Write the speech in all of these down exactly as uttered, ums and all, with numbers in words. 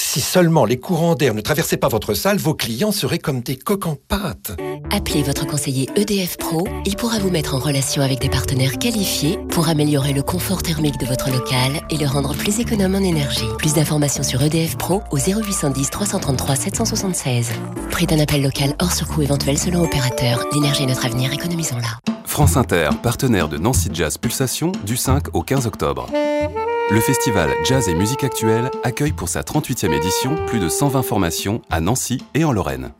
Si seulement les courants d'air ne traversaient pas votre salle, vos clients seraient comme des coques en pâte. Appelez votre conseiller E D F Pro, il pourra vous mettre en relation avec des partenaires qualifiés pour améliorer le confort thermique de votre local et le rendre plus économe en énergie. Plus d'informations sur E D F Pro au zéro huit cent dix trois cent trente-trois sept cent soixante-seize. Prix d'un appel local hors surcoût éventuel selon opérateur. L'énergie est notre avenir, économisons-la. France Inter, partenaire de Nancy Jazz Pulsation du cinq au quinze octobre. Le festival Jazz et Musique Actuelle accueille pour sa trente-huitième édition plus de cent vingt formations à Nancy et en Lorraine.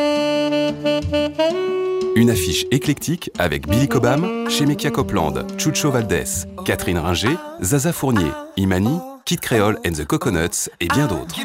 Une affiche éclectique avec Billy Cobham, Shemekia Copeland, Chucho Valdés, Catherine Ringer, Zaza Fournier, Imani, Kid Creole and the Coconuts et bien d'autres.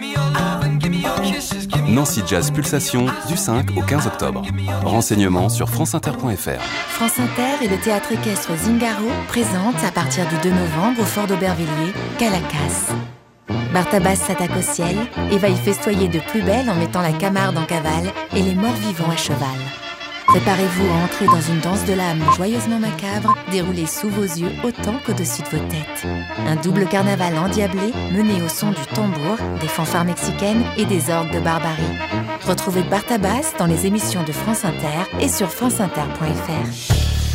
Nancy Jazz Pulsation du cinq au quinze octobre. Renseignements sur franceinter point f r. France Inter et le théâtre équestre Zingaro présentent à partir du deux novembre au Fort d'Aubervilliers, Calacas. Bartabas s'attaque au ciel et va y festoyer de plus belle en mettant la Camarde en cavale et les morts vivants à cheval. Préparez-vous à entrer dans une danse de l'âme joyeusement macabre, déroulée sous vos yeux autant qu'au-dessus de vos têtes. Un double carnaval endiablé, mené au son du tambour, des fanfares mexicaines et des orgues de barbarie. Retrouvez Bartabas dans les émissions de France Inter et sur franceinter point f r.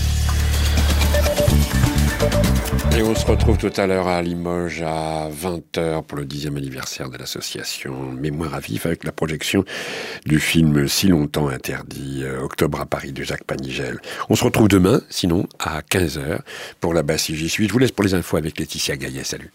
Et on se retrouve tout à l'heure à Limoges à vingt heures pour le dixième anniversaire de l'association Mémoire à vif avec la projection du film Si longtemps interdit, euh, Octobre à Paris de Jacques Panigel. On se retrouve demain, sinon, à quinze heures pour la basse I J suite. Je vous laisse pour les infos avec Laetitia Gaillet. Salut.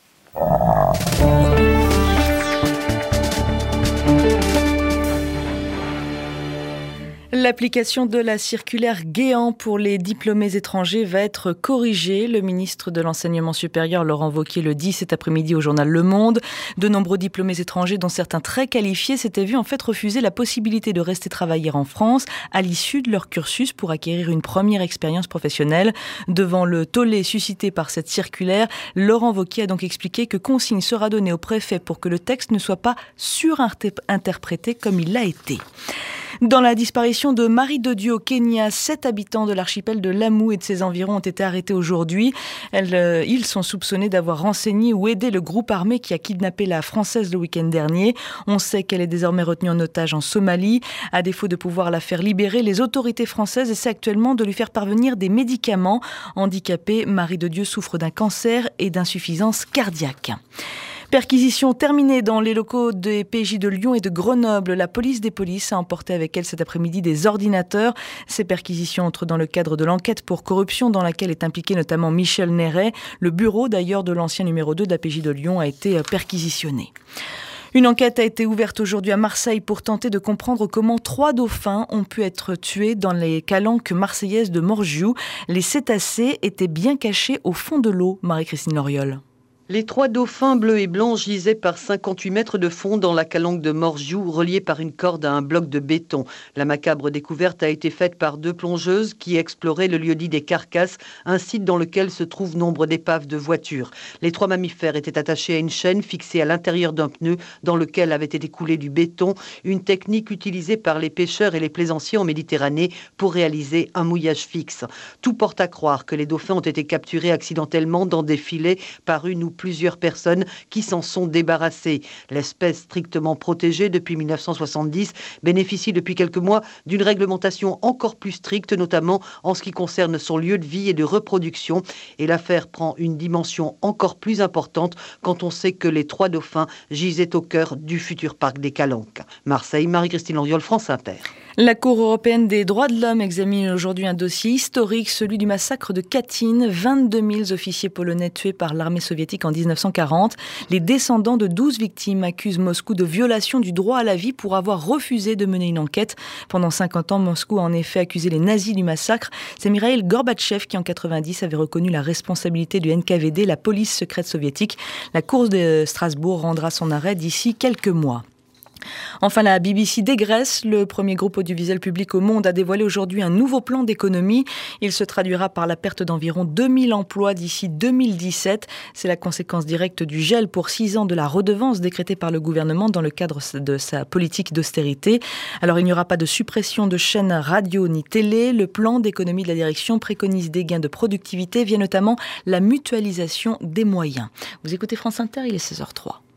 L'application de la circulaire Guéant pour les diplômés étrangers va être corrigée. Le ministre de l'Enseignement supérieur, Laurent Wauquiez, le dit cet après-midi au journal Le Monde. De nombreux diplômés étrangers, dont certains très qualifiés, s'étaient vus en fait refuser la possibilité de rester travailler en France à l'issue de leur cursus pour acquérir une première expérience professionnelle. Devant le tollé suscité par cette circulaire, Laurent Wauquiez a donc expliqué que consigne sera donnée au préfet pour que le texte ne soit pas surinterprété comme il l'a été. Dans la disparition de Marie de Dieu au Kenya, sept habitants de l'archipel de Lamu et de ses environs ont été arrêtés aujourd'hui. Elles, euh, ils sont soupçonnés d'avoir renseigné ou aidé le groupe armé qui a kidnappé la Française le week-end dernier. On sait qu'elle est désormais retenue en otage en Somalie. À défaut de pouvoir la faire libérer, les autorités françaises essaient actuellement de lui faire parvenir des médicaments. Handicapée, Marie de Dieu souffre d'un cancer et d'insuffisance cardiaque. Perquisition terminée dans les locaux des P J de Lyon et de Grenoble. La police des polices a emporté avec elle cet après-midi des ordinateurs. Ces perquisitions entrent dans le cadre de l'enquête pour corruption dans laquelle est impliqué notamment Michel Néret. Le bureau d'ailleurs de l'ancien numéro deux de la P J de Lyon a été perquisitionné. Une enquête a été ouverte aujourd'hui à Marseille pour tenter de comprendre comment trois dauphins ont pu être tués dans les calanques marseillaises de Morgiou. Les cétacés étaient bien cachés au fond de l'eau, Marie-Christine Loriol. Les trois dauphins bleus et blancs gisaient par cinquante-huit mètres de fond dans la calanque de Morgiou, reliée par une corde à un bloc de béton. La macabre découverte a été faite par deux plongeuses qui exploraient le lieu-dit des Carcasses, un site dans lequel se trouvent nombre d'épaves de voitures. Les trois mammifères étaient attachés à une chaîne fixée à l'intérieur d'un pneu dans lequel avait été coulé du béton, une technique utilisée par les pêcheurs et les plaisanciers en Méditerranée pour réaliser un mouillage fixe. Tout porte à croire que les dauphins ont été capturés accidentellement dans des filets par une ou plusieurs personnes qui s'en sont débarrassées. L'espèce strictement protégée depuis mille neuf cent soixante-dix bénéficie depuis quelques mois d'une réglementation encore plus stricte, notamment en ce qui concerne son lieu de vie et de reproduction. Et l'affaire prend une dimension encore plus importante quand on sait que les trois dauphins gisaient au cœur du futur parc des Calanques. Marseille, Marie-Christine Loriol, France Inter. La Cour européenne des droits de l'homme examine aujourd'hui un dossier historique, celui du massacre de Katyn. vingt-deux mille officiers polonais tués par l'armée soviétique en dix-neuf cent quarante. Les descendants de douze victimes accusent Moscou de violation du droit à la vie pour avoir refusé de mener une enquête. Pendant cinquante ans, Moscou a en effet accusé les nazis du massacre. C'est Mikhaïl Gorbatchev qui, en quatre-vingt-dix, avait reconnu la responsabilité du N K V D, la police secrète soviétique. La Cour de Strasbourg rendra son arrêt d'ici quelques mois. Enfin, la B B C dégraisse. Le premier groupe audiovisuel public au monde a dévoilé aujourd'hui un nouveau plan d'économie. Il se traduira par la perte d'environ deux mille emplois d'ici deux mille dix-sept. C'est la conséquence directe du gel pour six ans de la redevance décrétée par le gouvernement dans le cadre de sa politique d'austérité. Alors, il n'y aura pas de suppression de chaînes radio ni télé. Le plan d'économie de la direction préconise des gains de productivité via notamment la mutualisation des moyens. Vous écoutez France Inter, il est seize heures zéro trois.